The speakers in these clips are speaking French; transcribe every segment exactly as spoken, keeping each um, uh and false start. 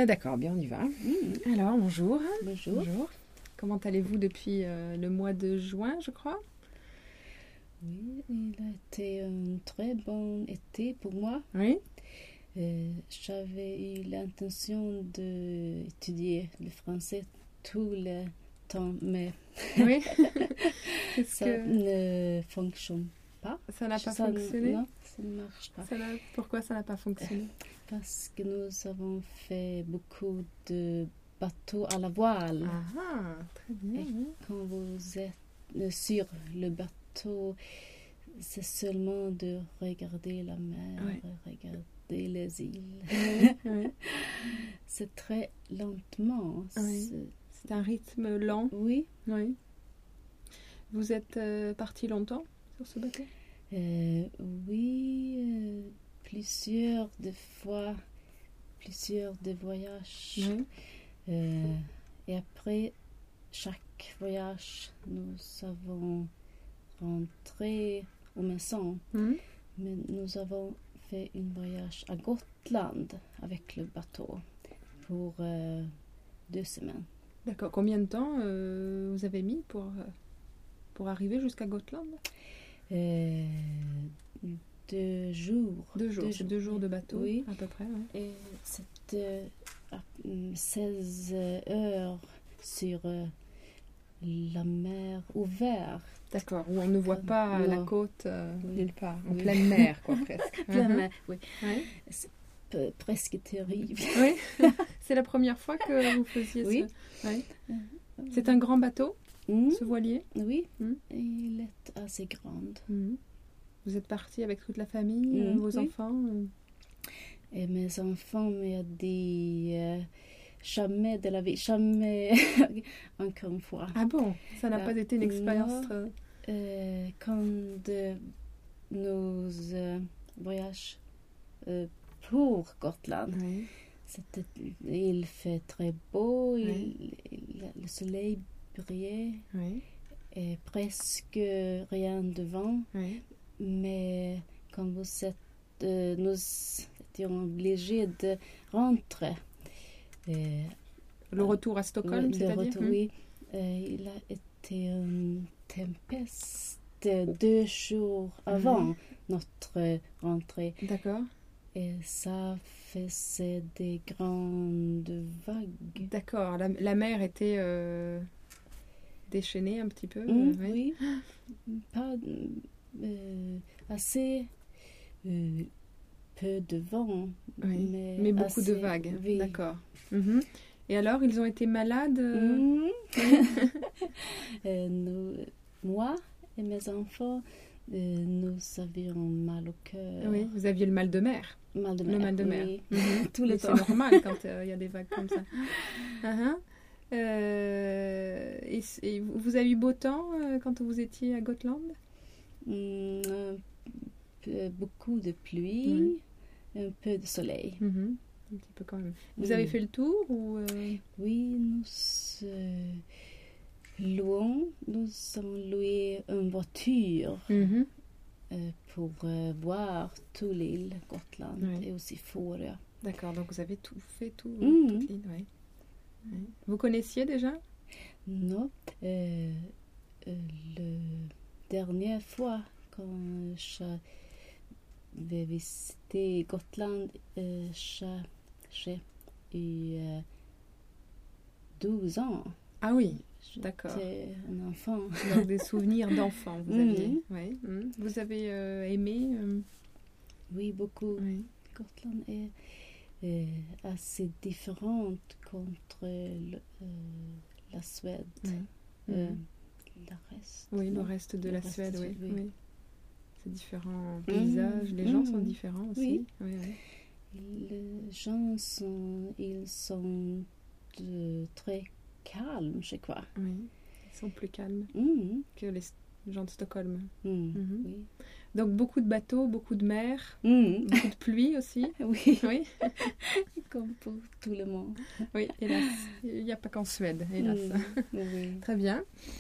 Euh, d'accord, bien, on y va. Mmh. Alors, bonjour. Bonjour. Bonjour. Comment allez-vous depuis euh, le mois de juin, je crois? Oui, il a été un très bon été pour moi. Oui. Euh, j'avais eu l'intention d'étudier le français tout le temps, mais Oui. ça que... ne fonctionne pas. Ça n'a pas Ça, fonctionné? Non, ça ne marche pas. Ça n'a- Pourquoi ça n'a pas fonctionné? Parce que nous avons fait beaucoup de bateaux à la voile. Ah, ah, très bien. Et quand vous êtes sur le bateau, c'est seulement de regarder la mer, Ouais. regarder les îles. Oui, oui. C'est très lentement. Oui. C'est- C'est un rythme lent. Oui. Oui. Vous êtes euh, parti longtemps sur ce bateau? Euh, oui, euh, plusieurs de fois, plusieurs de voyages. Oui. Euh, et après chaque voyage, nous avons rentré aux maisons. Mhm. Mais nous avons fait un voyage à Gotland avec le bateau pour euh, deux semaines. D'accord. Combien de temps euh, vous avez mis pour, euh, pour arriver jusqu'à Gotland? Euh, deux jours. Deux jours. C'est deux jours de bateau, Oui. à peu près. Ouais. Et c'était à, hum, seize heures sur euh, la mer ouverte. D'accord, où on ne voit Comme- pas la non. côte euh, Oui. nulle part, en Oui. pleine mer, quoi, presque. Plein Mhm. mer, oui. Ouais. C'est pe- presque terrible. Oui, c'est la première fois que vous faisiez Oui. ce... Ouais. C'est un grand bateau, Hum, ce voilier. Oui, Hum. il est assez grand. Mhm. Vous êtes parti avec toute la famille, euh, Mhm, vos oui. enfants euh, Et mes enfants m'ont dit euh, jamais de la vie, jamais encore une fois. Ah bon, ça n'a Ah, pas été une expérience... non. euh, Euh, quand de nos euh, voyages euh, pour Gotland, Oui. c'était, il fait très beau, il- Oui. il- le soleil brillait Oui. et presque rien de vent. Oui. Mais quand vous êtes, euh, nous étions obligés de rentrer. Euh, Le retour à Stockholm, oui, le c'est-à-dire retour, Mhm. oui. Euh, il a été une tempête deux jours avant notre rentrée. D'accord, Et ça faisait des grandes vagues. d'accord. La, la mer était euh, déchaînée un petit peu. Hum, euh, oui. Oui, pas euh, assez euh, peu de vent, Oui, mais, Mais beaucoup de assez- vagues. oui. D'accord. Mhm. Et alors, ils ont été malades euh, Hum. Euh, nous, moi et mes enfants, euh, nous avions mal au cœur. Oui, vous aviez le mal de mer. Mal de Le mer. mal de mer. Oui. Mhm. Tout le Mais temps. c'est normal quand euh, il y a des vagues comme ça. Uh-huh. Euh, et, c- et vous vous avez eu beau temps euh, quand vous étiez à Gotland? Hum, un peu- beaucoup de pluie, un peu de soleil. Mhm. Un petit peu quand même. Vous Mhm. avez fait le tour ou euh, Oui, nous euh, louons, nous avons loué une voiture Mhm. euh, pour euh, voir toute l'île Gotland Oui. et aussi Fårö. D'accord, donc vous avez tout fait, tout, Mhm. toute l'île, ouais. Ouais. Vous connaissiez déjà? Non, euh, euh, le dernière fois quand j'avais visité Gotland, euh, j'ai j'ai eu euh, douze ans. Ah oui, d'accord. J'étais un enfant. Donc des souvenirs d'enfant, vous Mhm. aviez. Ouais. Mhm. Vous avez euh, aimé euh, Oui, beaucoup. oui. Gotland est euh, assez différente contre le- euh, la Suède. Oui. Euh, Mhm. la reste. Oui, le non? reste de Le la reste, Suède, oui. oui. oui. C'est différents paysages, les gens Mhm. sont différents aussi. Oui. Oui, oui. Les gens sont, ils sont de- très calmes, je crois. Oui. Ils sont plus calmes Mhm. que les gens de Stockholm. Mhm. Mhm. Oui. Donc beaucoup de bateaux, beaucoup de mer, Mhm. beaucoup de pluie aussi. Oui, Oui, comme pour tout le monde. oui, hélas. Il n'y a pas qu'en Suède, hélas. Mhm. Oui. Très bien.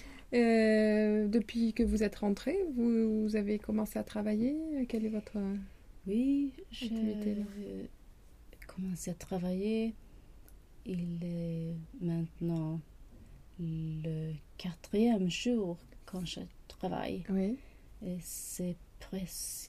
Euh, depuis que vous êtes rentré, vous, vous avez commencé à travailler. Quel est votre... Oui, Activité, là. j'ai commencé à travailler il est maintenant le quatrième jour quand je travaille. Oui. Et c'est presque...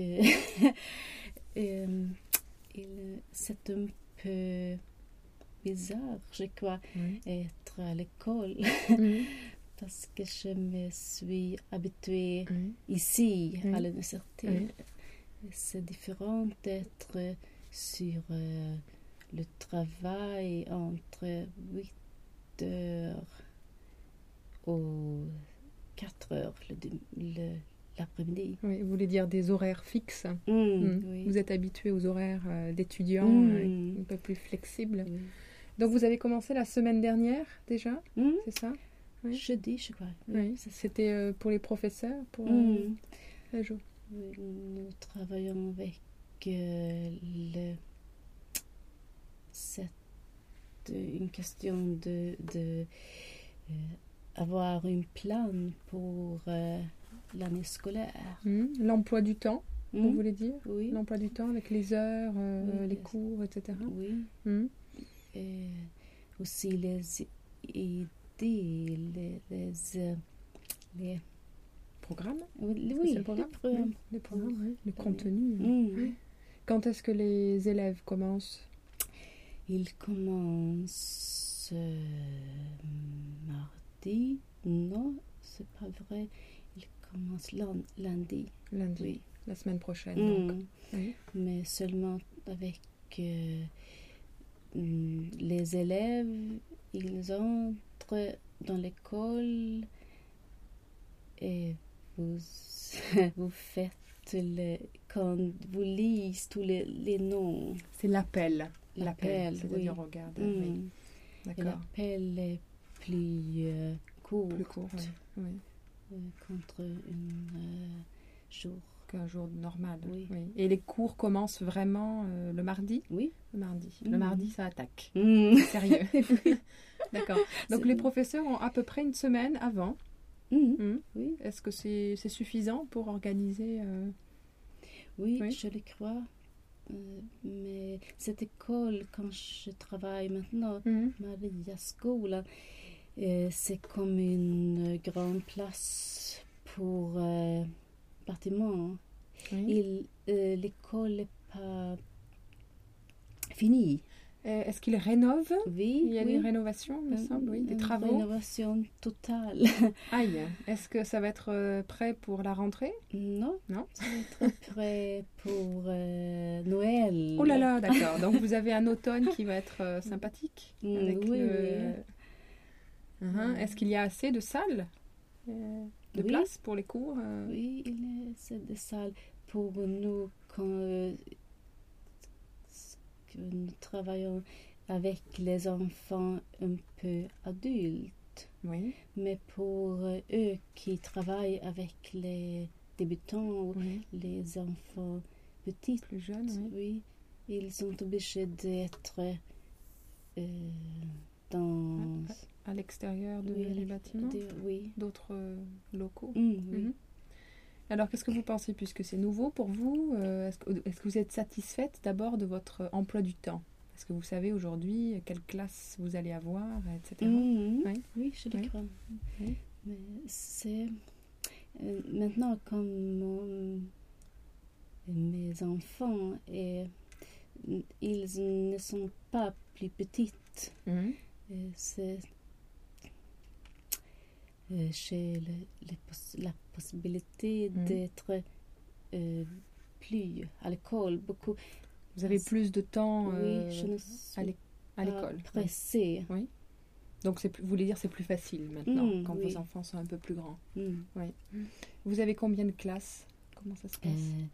euh, il- c'est un peu bizarre, je crois, Oui. être à l'école. Mhm. Parce que je me suis habituée Oui. ici, Oui. à l'université. Oui. C'est différent d'être sur euh, le travail entre huit heures ou quatre heures le, le, l'après-midi. Oui, vous voulez dire des horaires fixes. Mm, Mm. oui. Vous êtes habitué aux horaires euh, d'étudiants, Mm. euh, un peu plus flexibles. Oui. Donc vous avez commencé la semaine dernière déjà, Mm. c'est ça? Oui. Jeudi, je crois. Oui, Oui. c'est ça. C'était euh, pour les professeurs, pour euh, Mm. la jour. Oui, nous travaillons avec euh, le... C'est une question de, de euh, avoir un plan pour euh, l'année scolaire. Mm. L'emploi du temps, vous Mm. voulez dire? Oui, L'emploi du temps avec les heures, euh, Oui, les yes. cours, et cetera. oui. Mm. Et aussi les idées, les... les, euh, les Programme? oui, Est-ce que oui, c'est le programme? les programmes. Oui, les programmes, oui. Le Oui. contenu. Mm. Oui. Quand est-ce que les élèves commencent? Il commence euh, mardi. Non, c'est pas vrai. Il commence lun- lundi. Lundi, Oui. la semaine prochaine. Donc. Mm. Oui. Mais seulement avec euh, mm, les élèves. Ils entrent dans l'école et vous, vous faites le, quand vous lisez tous les, les noms. C'est l'appel. L'appel, c'est-à-dire oui. on regarde. Mm. Oui. Et D'accord. l'appel est plus euh, court, Plus court, oui. Oui. euh, contre un euh, jour. Qu'un jour normal. Oui. Et les cours commencent vraiment euh, le mardi? Oui. Le mardi. Mm. Le mardi, ça attaque. Mm. Sérieux. D'accord. Donc C'est- les professeurs ont à peu près une semaine avant. Mm. Hmm. Oui. Est-ce que c'est c'est suffisant pour organiser euh, Oui, Oui. je le crois. Euh, mais cette école, quand je travaille maintenant, hmm. Mariaskola, euh, c'est comme une grande place pour euh, bâtiments. Oui. Il, euh, l'école n'est pas finie. Euh, Est-ce qu'ils rénovent? Oui, Il y a oui. des rénovations, il me Euh, semble, oui, des une travaux. rénovation totale. Aïe, est-ce que ça va être euh, prêt pour la rentrée? Non, Non. ça va être prêt pour euh, Noël. Oh là là, d'accord. Donc vous avez un automne qui va être euh, sympathique Mm, avec oui, le... oui. Mhm. Est-ce qu'il y a assez de salles, euh, de Oui. place pour les cours euh, Oui, il est, c'est des salles pour nous quand euh, que nous travaillons avec les enfants un peu adultes. Oui. Mais pour euh, eux qui travaillent avec les débutants, Oui. les enfants petits, Plus jeunes, oui. oui, ils sont obligés d'être euh, dans... À l'extérieur de Oui, à les l'ex- bâtiments, de- oui. d'autres euh, locaux. Mm, oui. Mhm. Alors, qu'est-ce que vous pensez, puisque c'est nouveau pour vous euh, Est-ce que, est-ce que vous êtes satisfaite d'abord de votre emploi du temps? Est-ce que vous savez aujourd'hui quelle classe vous allez avoir, et cetera. Mhm. Oui. Oui, je le Oui. crois. Oui. Mais c'est... euh, maintenant, comme mon- mes enfants, et, ils ne sont pas plus petites, Mhm. euh, c'est... euh, j'ai le- les poss- la possibilité Mhm. d'être euh, plus à l'école, beaucoup. Vous avez plus de temps euh, oui, je ne à suis l'é- à l'école. pas pressée. Oui. Donc, c'est plus- vous voulez dire c'est plus facile maintenant, Mm, quand oui. vos enfants sont un peu plus grands. Mm. Vous avez combien de classes? Comment ça se passe? Euh,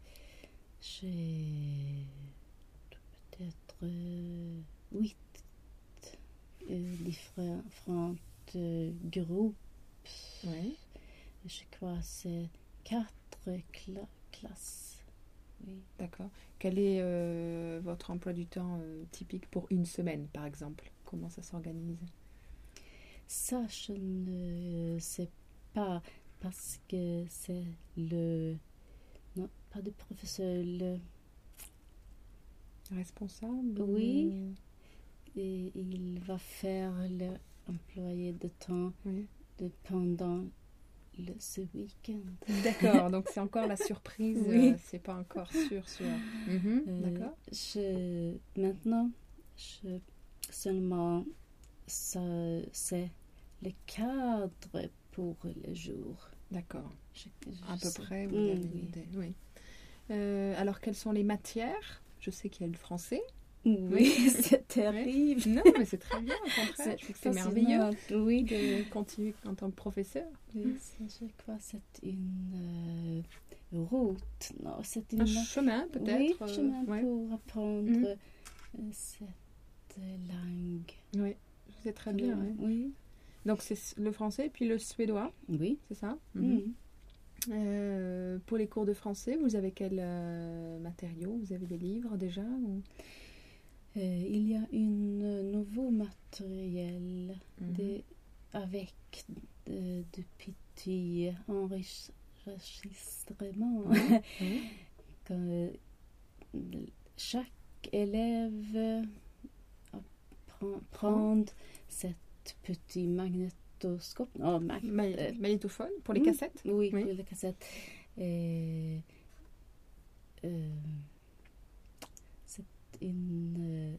j'ai peut-être euh, huit euh, différents différents, euh, groupes. Oui. Je crois que c'est quatre cla- classes. Oui. D'accord. Quel est euh, votre emploi du temps euh, typique pour une semaine, par exemple? Comment ça s'organise? Ça, je ne sais pas parce que c'est le... Non, pas de professeur. Le, Responsable? Oui. ou- et et il va faire l'employé de temps Oui. de, pendant le, ce week-end. D'accord, donc c'est encore la surprise, Oui. euh, c'est pas encore sûr, sûr. Mhm, Euh, d'accord. je, maintenant, je, seulement, ça, c'est le cadre pour le jour. D'accord. Je, je À peu sais. près, vous Mm, avez oui. une idée. Oui. Euh, alors, quelles sont les matières? Je sais qu'il y a le français. Oui, c'est terrible. Non, mais c'est très bien, au contraire. C'est Je trouve que c'est merveilleux fascinant, oui. de continuer en tant que professeur. Oui, ça, je crois que c'est une euh, route, non, c'est une Un chemin, peut-être. oui, euh, chemin ouais. pour apprendre Mhm. euh, cette langue. Oui, c'est très bien. Oui, ouais. oui, Donc, c'est le français et puis le suédois, oui. c'est ça? Mhm. Mhm. Euh, pour les cours de français, vous avez quel euh, matériau? Vous avez des livres déjà ou... Euh, il y a un nouveau matériel Mhm. de, avec de, de petits enrichis- enregistrements. Mhm. Que chaque élève apprend, prend cet petit magnétoscope. Oh, mag- Ma- euh, magnétophone pour les mm, cassettes? Oui, Oui. pour les cassettes. Et, euh, c'est une euh,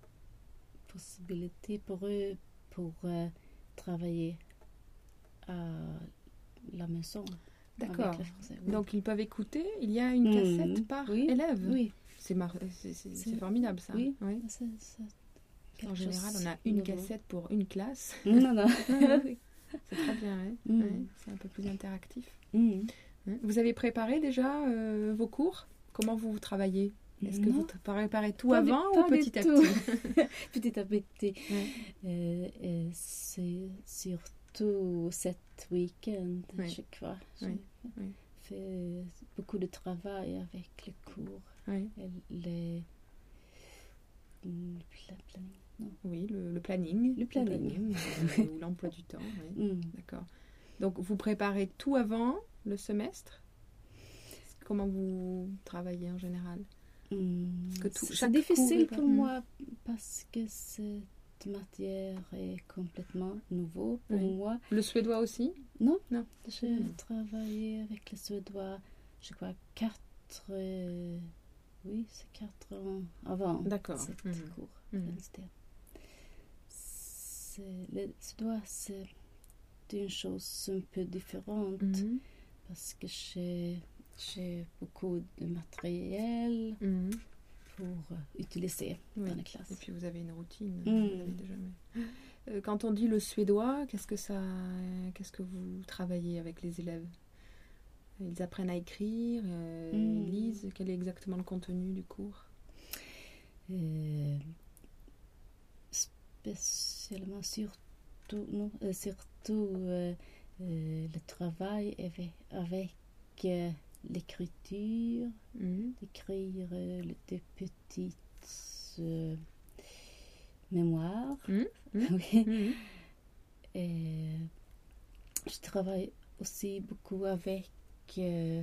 possibilité pour eux pour euh, travailler à la maison. D'accord. Avec le français, oui. Donc ils peuvent écouter. Il y a une Mhm. cassette par Oui, élève. Oui, C'est mar- c'est- c'est- c'est C'est- formidable ça. oui. Oui. c'est, c'est En quelque général, chose on a une nouveau. cassette pour une classe. Non, non. Oui. C'est très bien. hein. Mhm. Ouais, c'est un peu plus interactif. Mhm. Hein. Vous avez préparé déjà euh, vos cours? Comment vous travaillez? Est-ce que Non, vous préparez tout pas du- avant pas ou du petit à tout. petit? Petit à petit. Ouais. Euh, euh, c'est surtout cet week-end, Oui. je crois. J'ai Oui, oui. fait beaucoup de travail avec les cours Oui. et les... le pla- planning. Non. Oui, le, le planning. Le planning. euh, ou l'emploi du temps. oui. Mm. D'accord. Donc vous préparez tout avant le semestre? Comment vous travaillez en général? Mm. Parce que tout- C'est chaque c'est difficile cours est- pour Mm. moi parce que cette matière est complètement nouveau pour Oui. moi. Le suédois aussi? Non, Non. j'ai Mm. travaillé avec les Suédois, je crois, quatre, euh, oui, c'est quatre ans avant D'accord. cette Mhm. cours. Mhm. l'université. C'est- Le Suédois, c'est une chose un peu différente Mhm. parce que j'ai j'ai beaucoup de matériel Mhm. pour euh, utiliser Oui. dans la classe. Et puis vous avez une routine. Mm. Vous avez déjà... Euh, Quand on dit le suédois, qu'est-ce que ça, qu'est-ce que vous travaillez avec les élèves? Ils apprennent à écrire, euh, Mm. ils lisent. Quel est exactement le contenu du cours? Euh, spécialement surtout, non, euh, surtout euh, euh, le travail avec, avec euh, l'écriture, Mhm. d'écrire euh, le- des petites euh, mémoires. Mhm. Mhm. Oui. Mhm. Et je travaille aussi beaucoup avec euh,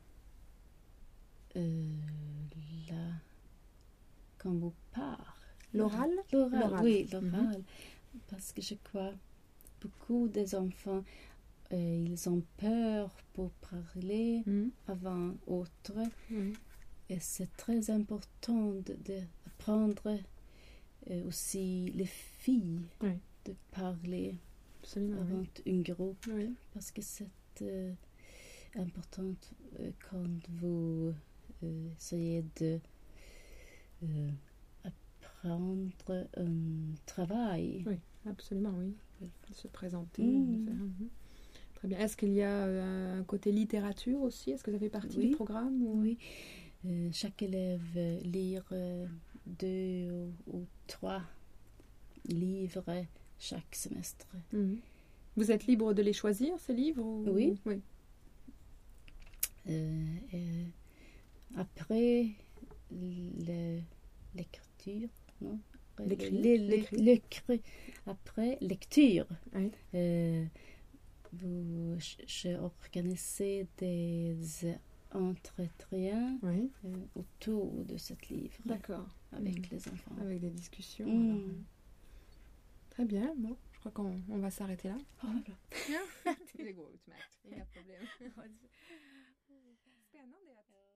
euh, la quand vous parlez. L'oral? L'oral, L'oral. oui, l'oral. Parce que je crois beaucoup des enfants, euh, ils ont peur pour parler Mhm. avant autre. Mhm. Et c'est très important de, de apprendre euh, aussi les filles Oui. de parler Absolument. avant Oui. un groupe. Oui. Parce que c'est euh, important euh, quand vous euh, essayez de euh, apprendre un travail. Oui, absolument, oui. De se présenter. Mm. de faire- Mhm. Très bien. Est-ce qu'il y a euh, un côté littérature aussi? Est-ce que ça fait partie Oui. du programme ou... Oui. Euh, chaque élève euh, lire euh, deux ou, ou trois livres chaque semestre. Mhm. Vous êtes libre de les choisir, ces livres ou... Oui. Oui. Euh, et après le- l'écriture, non? L'écrit, Le- le- l'écrit. l'écrit. Après lecture. Oui. Euh, vous, j'ai organisé des entretiens Oui. euh, autour de ce livre D'accord. avec Mhm. les enfants. Avec des discussions. Mm. alors. Très bien, bon, je crois qu'on on va s'arrêter là. Ja då. Ja, det går utmärkt, inga problem. Spännande att